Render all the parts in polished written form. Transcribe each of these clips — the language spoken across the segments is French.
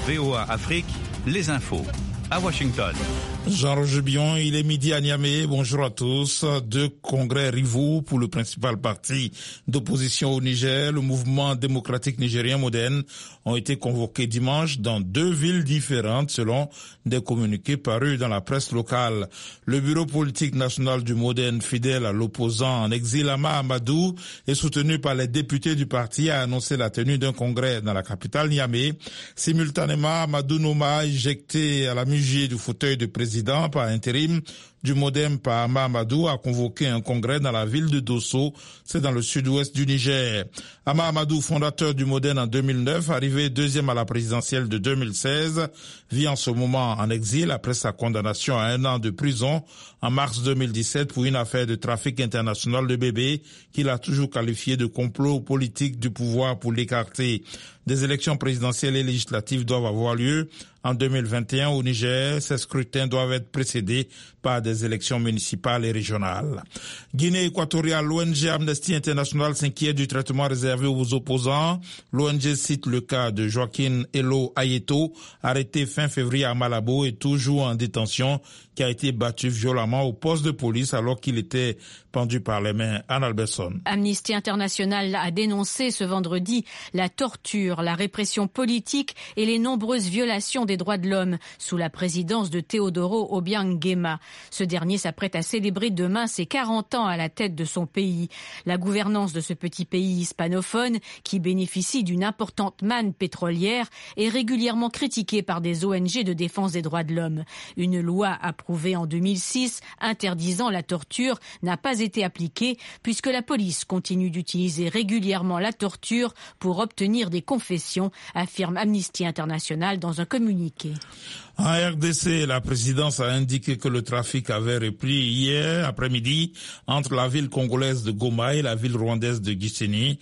VOA Afrique, les infos. À Washington. Jean-Roger Bion, il est midi à Niamey. Bonjour à tous. 2 congrès rivaux pour le principal parti d'opposition au Niger, le mouvement démocratique nigérien moderne, ont été convoqués dimanche dans 2 villes différentes selon des communiqués parus dans la presse locale. Le bureau politique national du moderne, fidèle à l'opposant en exil Ama Amadou et soutenu par les députés du parti, a annoncé la tenue d'un congrès dans la capitale Niamey. Simultanément, Amadou Noma, éjecté à la du fauteuil de président par intérim du Modem par Ama Amadou, a convoqué un congrès dans la ville de Dosso, c'est dans le sud-ouest du Niger. Ama Amadou, fondateur du Modem en 2009, arrivé 2e à la présidentielle de 2016, vit en ce moment en exil après sa condamnation à 1 an de prison en mars 2017 pour une affaire de trafic international de bébés qu'il a toujours qualifié de complot politique du pouvoir pour l'écarter. Des élections présidentielles et législatives doivent avoir lieu en 2021 au Niger. Ces scrutins doivent être précédés par des élections municipales et régionales. Guinée équatoriale, l'ONG Amnesty International s'inquiète du traitement réservé aux opposants. L'ONG cite le cas de Joaquin Elo Ayeto, arrêté fin février à Malabo et toujours en détention, qui a été battu violemment au poste de police alors qu'il était pendu par les mains. Anne Alberson. Amnesty International a dénoncé ce vendredi la torture, la répression politique et les nombreuses violations des droits de l'homme sous la présidence de Teodoro Obiang Nguema. Ce dernier s'apprête à célébrer demain ses 40 ans à la tête de son pays. La gouvernance de ce petit pays hispanophone, qui bénéficie d'une importante manne pétrolière, est régulièrement critiquée par des ONG de défense des droits de l'homme. Une loi approuvée en 2006 interdisant la torture n'a pas été appliquée puisque la police continue d'utiliser régulièrement la torture pour obtenir des confessions, affirme Amnesty International dans un communiqué. En RDC, la présidence a indiqué que le trafic avait repris hier après-midi entre la ville congolaise de Goma et la ville rwandaise de Gisenyi.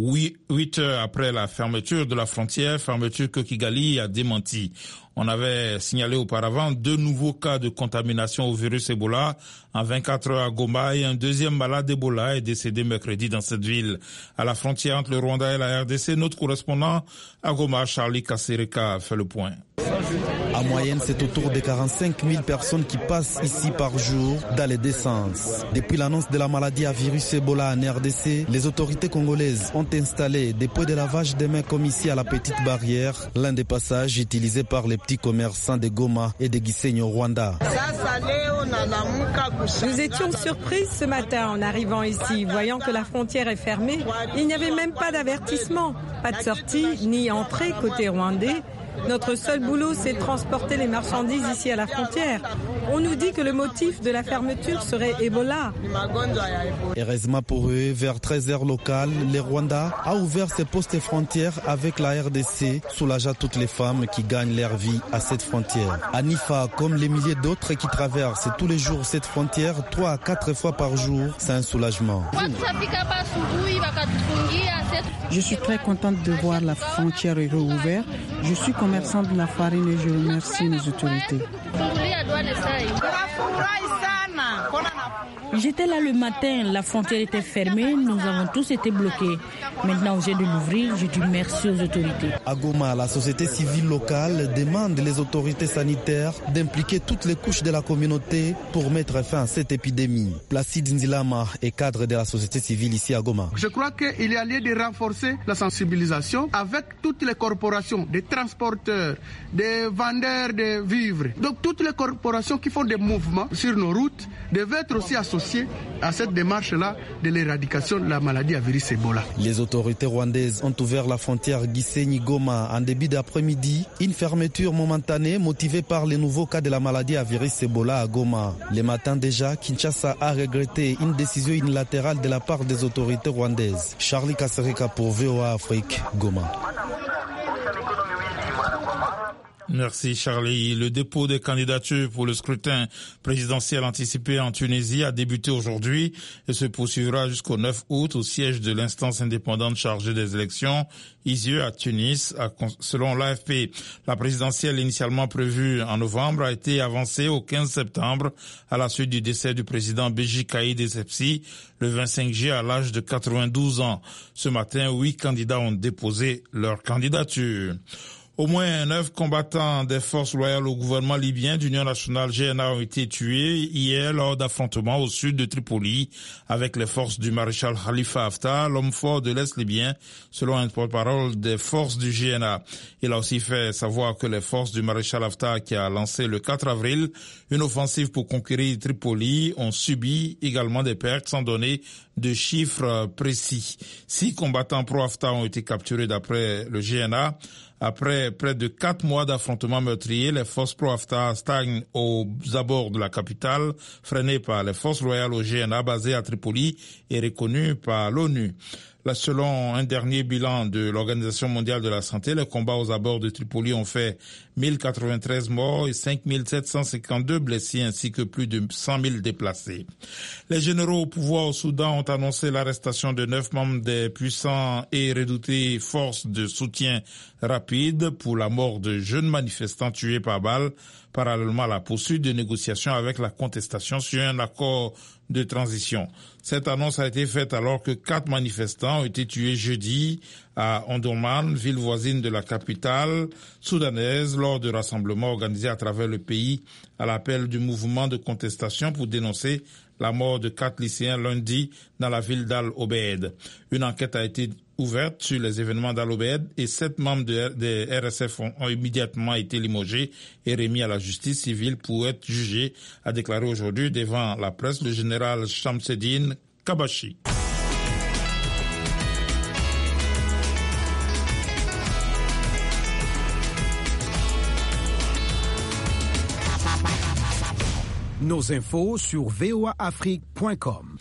8 heures après la fermeture de la frontière, fermeture que Kigali a démenti. On avait signalé auparavant 2 nouveaux cas de contamination au virus Ebola en 24 heures à Goma et un 2e malade Ebola est décédé mercredi dans cette ville. À la frontière entre le Rwanda et la RDC, notre correspondant à Goma, Charlie Kasereka, fait le point. En moyenne, c'est autour de 45 000 personnes qui passent ici par jour dans les 2 sens. Depuis l'annonce de la maladie à virus Ebola en RDC, les autorités congolaises ont installé des points de lavage des mains comme ici à la Petite Barrière, l'un des passages utilisés par les petits commerçants de Goma et de Gisenyi au Rwanda. Nous étions surprises ce matin en arrivant ici, voyant que la frontière est fermée. Il n'y avait même pas d'avertissement, pas de sortie ni entrée côté rwandais. Notre seul boulot, c'est de transporter les marchandises ici à la frontière. On nous dit que le motif de la fermeture serait Ebola. Heureusement pour eux, vers 13h locales, le Rwanda a ouvert ses postes frontières avec la RDC, soulageant toutes les femmes qui gagnent leur vie à cette frontière. Anifa, comme les milliers d'autres qui traversent tous les jours cette frontière, 3 à 4 fois par jour, c'est un soulagement. Je suis très contente de voir la frontière rouverte. Je suis commerçant de la farine et je remercie les autorités. J'étais là le matin, la frontière était fermée, nous avons tous été bloqués. Maintenant, j'ai de l'ouvrir, je dis merci aux autorités. À Goma, la société civile locale demande les autorités sanitaires d'impliquer toutes les couches de la communauté pour mettre fin à cette épidémie. Placide Nzilama est cadre de la société civile ici à Goma. Je crois qu'il y a lieu de renforcer la sensibilisation avec toutes les corporations, des transporteurs, des vendeurs de vivres. Donc toutes les corporations qui font des mouvements sur nos routes devaient être aussi associées à cette démarche-là de l'éradication de la maladie à virus Ebola. Les autorités rwandaises ont ouvert la frontière Gisenyi-Goma en début d'après-midi. Une fermeture momentanée motivée par les nouveaux cas de la maladie à virus Ebola à Goma. Le matin déjà, Kinshasa a regretté une décision unilatérale de la part des autorités rwandaises. Charlie Kasereka pour VOA Afrique, Goma. Merci Charlie. Le dépôt des candidatures pour le scrutin présidentiel anticipé en Tunisie a débuté aujourd'hui et se poursuivra jusqu'au 9 août au siège de l'instance indépendante chargée des élections, ISIE à Tunis. Selon l'AFP, la présidentielle initialement prévue en novembre a été avancée au 15 septembre à la suite du décès du président Béji Caïd Essebsi le 25 juillet à l'âge de 92 ans. Ce matin, 8 candidats ont déposé leur candidature. Au moins 9 combattants des forces loyales au gouvernement libyen d'Union nationale GNA ont été tués hier lors d'affrontements au sud de Tripoli avec les forces du maréchal Khalifa Haftar, l'homme fort de l'Est libyen, selon un porte-parole des forces du GNA. Il a aussi fait savoir que les forces du maréchal Haftar, qui a lancé le 4 avril une offensive pour conquérir Tripoli, ont subi également des pertes sans donner de chiffres précis. 6 combattants pro-Haftar ont été capturés d'après le GNA. Après près de 4 mois d'affrontements meurtriers, les forces pro-Haftar stagnent aux abords de la capitale, freinées par les forces loyales au GNA basées à Tripoli et reconnues par l'ONU. Là, selon un dernier bilan de l'Organisation mondiale de la santé, les combats aux abords de Tripoli ont fait 1093 morts et 5752 blessés ainsi que plus de 100 000 déplacés. Les généraux au pouvoir au Soudan ont annoncé l'arrestation de 9 membres des puissants et redoutés forces de soutien rapide pour la mort de jeunes manifestants tués par balle, parallèlement à la poursuite de négociations avec la contestation sur un accord de transition. Cette annonce a été faite alors que 4 manifestants ont été tués jeudi à Omdurman, ville voisine de la capitale soudanaise, lors de rassemblements organisés à travers le pays à l'appel du mouvement de contestation pour dénoncer la mort de 4 lycéens lundi dans la ville d'Al-Obeid. Une enquête a été ouverte sur les événements d'Al-Obeid et 7 membres des RSF ont immédiatement été limogés et remis à la justice civile pour être jugés, a déclaré aujourd'hui devant la presse le général Shamseddine Kabashi. Nos infos sur voaafrique.com.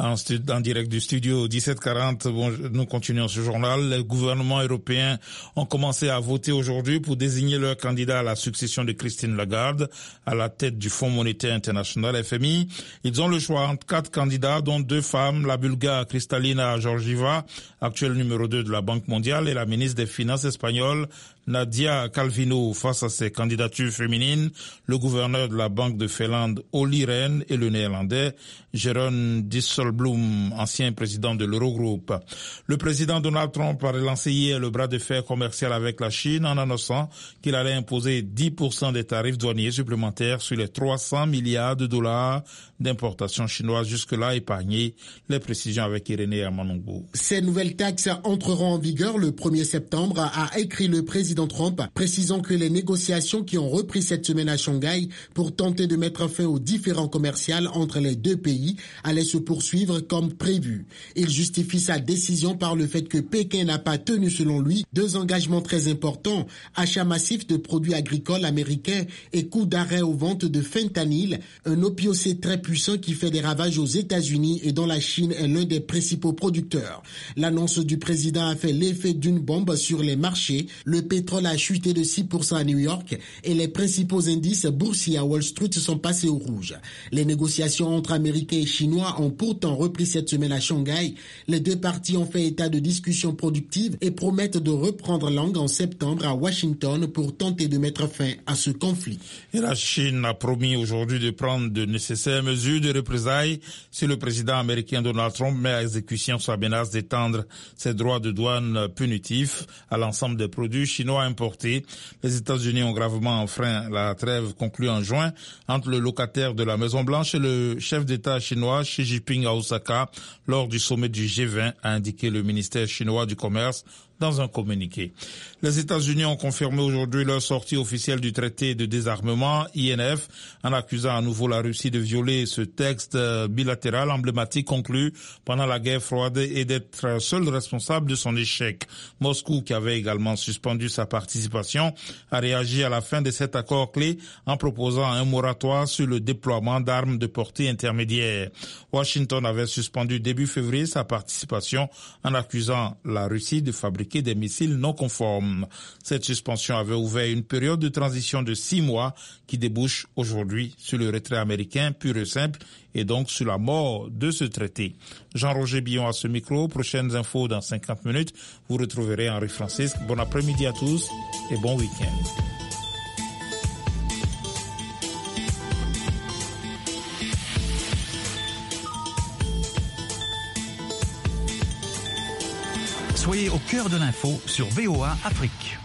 En direct du studio 1740, nous continuons ce journal. Les gouvernements européens ont commencé à voter aujourd'hui pour désigner leur candidat à la succession de Christine Lagarde à la tête du Fonds monétaire international FMI. Ils ont le choix entre 4 candidats, dont 2 femmes, la Bulgare Kristalina Georgieva, actuelle numéro 2 de la Banque mondiale, et la ministre des Finances espagnole Nadia Calvino. Face à ces candidatures féminines, le gouverneur de la Banque de Finlande, Olli Rehn, et le néerlandais Jeroen Dijsselbloem, ancien président de l'Eurogroupe. Le président Donald Trump a relancé hier le bras de fer commercial avec la Chine en annonçant qu'il allait imposer 10% des tarifs douaniers supplémentaires sur les 300 milliards de dollars d'importations chinoises jusque-là épargnées. Les précisions avec Irénée Amanongo. Ces nouvelles taxes entreront en vigueur le 1er septembre, a écrit le président Trump, précisant que les négociations qui ont repris cette semaine à Shanghai pour tenter de mettre fin aux différends commerciaux entre les deux pays allaient se poursuivre comme prévu. Il justifie sa décision par le fait que Pékin n'a pas tenu, selon lui, 2 engagements très importants: achat massif de produits agricoles américains et coup d'arrêt aux ventes de fentanyl, un opiocé très puissant qui fait des ravages aux États-Unis et dont la Chine est l'un des principaux producteurs. L'annonce du président a fait l'effet d'une bombe sur les marchés. Le pétrole a chuté de 6% à New York et les principaux indices boursiers à Wall Street sont passés au rouge. Les négociations entre Américains et Chinois ont pourtant repris cette semaine à Shanghai. Les 2 parties ont fait état de discussions productives et promettent de reprendre langue en septembre à Washington pour tenter de mettre fin à ce conflit. Et la Chine a promis aujourd'hui de prendre de nécessaires mesures de représailles si le président américain Donald Trump met à exécution sa menace d'étendre ses droits de douane punitifs à l'ensemble des produits chinois importés. Les États-Unis ont gravement enfreint la trêve conclue en juin entre le locataire de la Maison-Blanche et le chef d'État chinois Xi Jinping à Osaka lors du sommet du G20, a indiqué le ministère chinois du Commerce dans un communiqué. Les États-Unis ont confirmé aujourd'hui leur sortie officielle du traité de désarmement INF en accusant à nouveau la Russie de violer ce texte bilatéral emblématique conclu pendant la guerre froide et d'être seul responsable de son échec. Moscou, qui avait également suspendu sa participation, a réagi à la fin de cet accord clé en proposant un moratoire sur le déploiement d'armes de portée intermédiaire. Washington avait suspendu début février sa participation en accusant la Russie de fabriquer des missiles non conformes. Cette suspension avait ouvert une période de transition de 6 mois qui débouche aujourd'hui sur le retrait américain pur et simple et donc sur la mort de ce traité. Jean-Roger Billon à ce micro. Prochaines infos dans 50 minutes. Vous retrouverez Henri Francisque. Bon après-midi à tous et bon week-end. Soyez au cœur de l'info sur VOA Afrique.